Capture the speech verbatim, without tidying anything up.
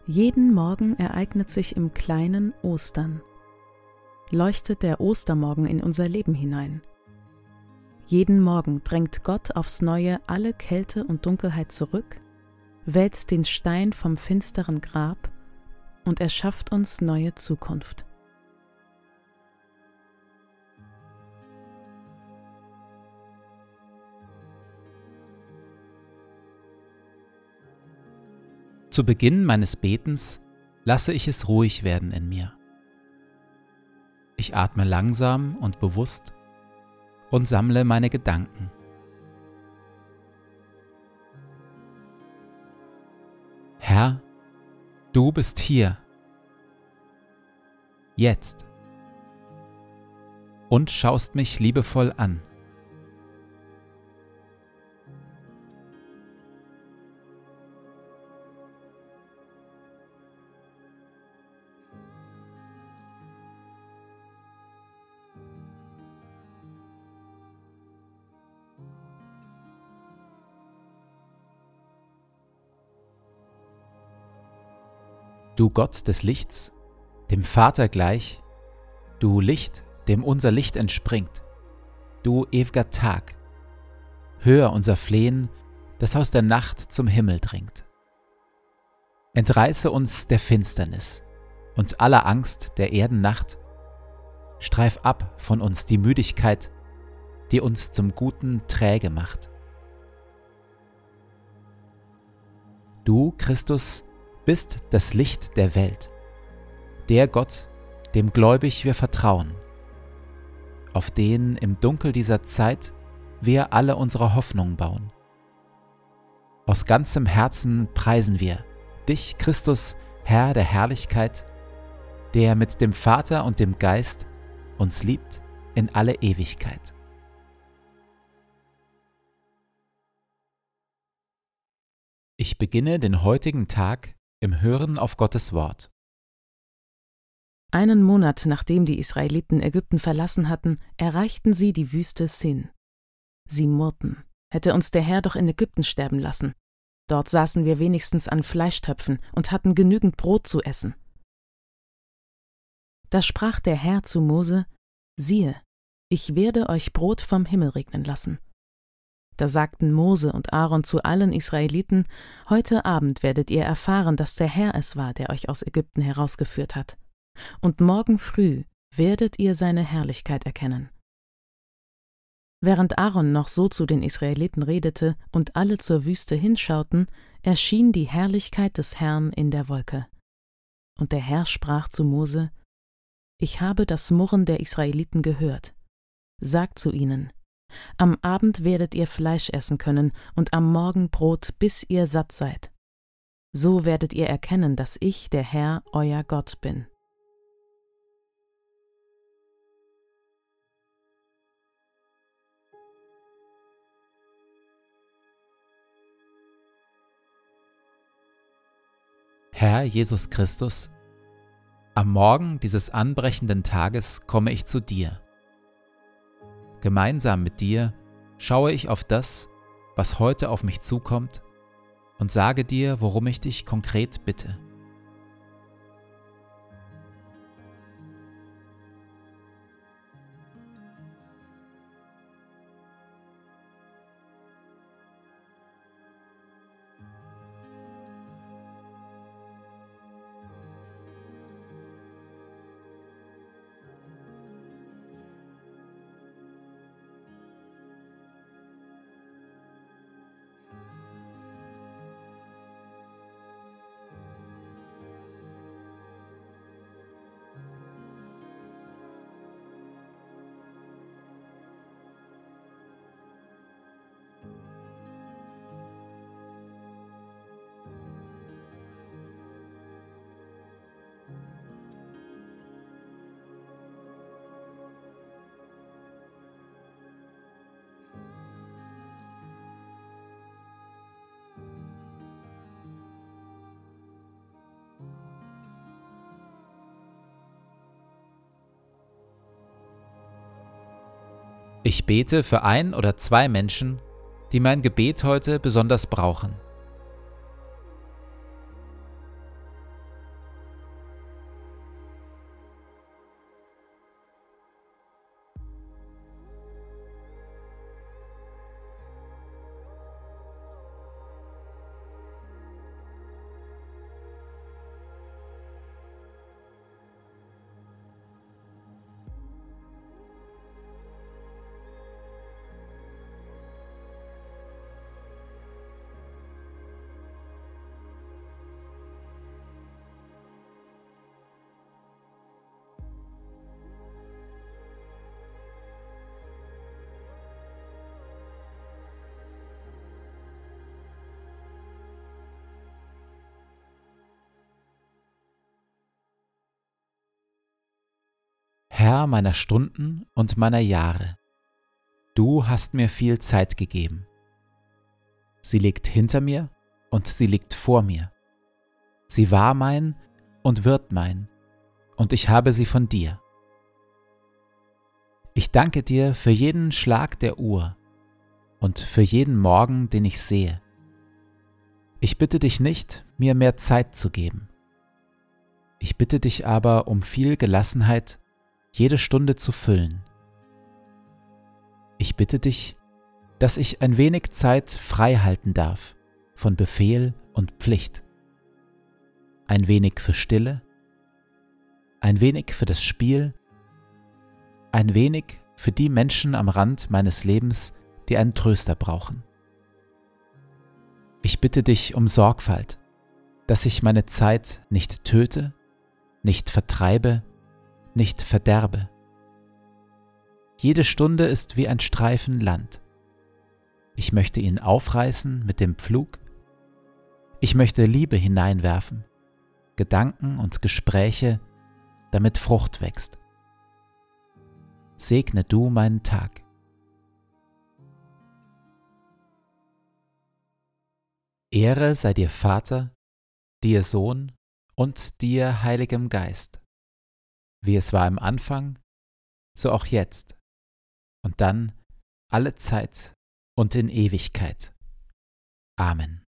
Jeden Morgen ereignet sich im Kleinen Ostern. Leuchtet der Ostermorgen in unser Leben hinein. Jeden Morgen drängt Gott aufs Neue alle Kälte und Dunkelheit zurück, wälzt den Stein vom finsteren Grab und erschafft uns neue Zukunft. Zu Beginn meines Betens lasse ich es ruhig werden in mir. Ich atme langsam und bewusst und sammle meine Gedanken. Herr, du bist hier, jetzt, und schaust mich liebevoll an. Du Gott des Lichts, dem Vater gleich, du Licht, dem unser Licht entspringt, du ewiger Tag, hör unser Flehen, das aus der Nacht zum Himmel dringt. Entreiße uns der Finsternis und aller Angst der Erdennacht, streif ab von uns die Müdigkeit, die uns zum Guten träge macht. Du, Christus, bist das Licht der Welt, der Gott, dem gläubig wir vertrauen, auf den im Dunkel dieser Zeit wir alle unsere Hoffnung bauen. Aus ganzem Herzen preisen wir dich, Christus, Herr der Herrlichkeit, der mit dem Vater und dem Geist uns liebt in alle Ewigkeit. Ich beginne den heutigen Tag im Hören auf Gottes Wort. Einen Monat nachdem die Israeliten Ägypten verlassen hatten, erreichten sie die Wüste Sin. Sie murrten: Hätte uns der Herr doch in Ägypten sterben lassen. Dort saßen wir wenigstens an Fleischtöpfen und hatten genügend Brot zu essen. Da sprach der Herr zu Mose: Siehe, ich werde euch Brot vom Himmel regnen lassen. Da sagten Mose und Aaron zu allen Israeliten: Heute Abend werdet ihr erfahren, dass der Herr es war, der euch aus Ägypten herausgeführt hat. Und morgen früh werdet ihr seine Herrlichkeit erkennen. Während Aaron noch so zu den Israeliten redete und alle zur Wüste hinschauten, erschien die Herrlichkeit des Herrn in der Wolke. Und der Herr sprach zu Mose: Ich habe das Murren der Israeliten gehört. Sag zu ihnen: Am Abend werdet ihr Fleisch essen können und am Morgen Brot, bis ihr satt seid. So werdet ihr erkennen, dass ich, der Herr, euer Gott bin. Herr Jesus Christus, am Morgen dieses anbrechenden Tages komme ich zu dir. Gemeinsam mit dir schaue ich auf das, was heute auf mich zukommt, und sage dir, worum ich dich konkret bitte. Ich bete für ein oder zwei Menschen, die mein Gebet heute besonders brauchen. Herr meiner Stunden und meiner Jahre, du hast mir viel Zeit gegeben. Sie liegt hinter mir und sie liegt vor mir. Sie war mein und wird mein, und ich habe sie von dir. Ich danke dir für jeden Schlag der Uhr und für jeden Morgen, den ich sehe. Ich bitte dich nicht, mir mehr Zeit zu geben. Ich bitte dich aber um viel Gelassenheit, jede Stunde zu füllen. Ich bitte dich, dass ich ein wenig Zeit frei halten darf von Befehl und Pflicht. Ein wenig für Stille, ein wenig für das Spiel, ein wenig für die Menschen am Rand meines Lebens, die einen Tröster brauchen. Ich bitte dich um Sorgfalt, dass ich meine Zeit nicht töte, nicht vertreibe, nicht verderbe. Jede Stunde ist wie ein Streifen Land. Ich möchte ihn aufreißen mit dem Pflug. Ich möchte Liebe hineinwerfen, Gedanken und Gespräche, damit Frucht wächst. Segne du meinen Tag. Ehre sei dir Vater, dir Sohn und dir Heiligem Geist, wie es war im Anfang, so auch jetzt und dann alle Zeit und in Ewigkeit. Amen.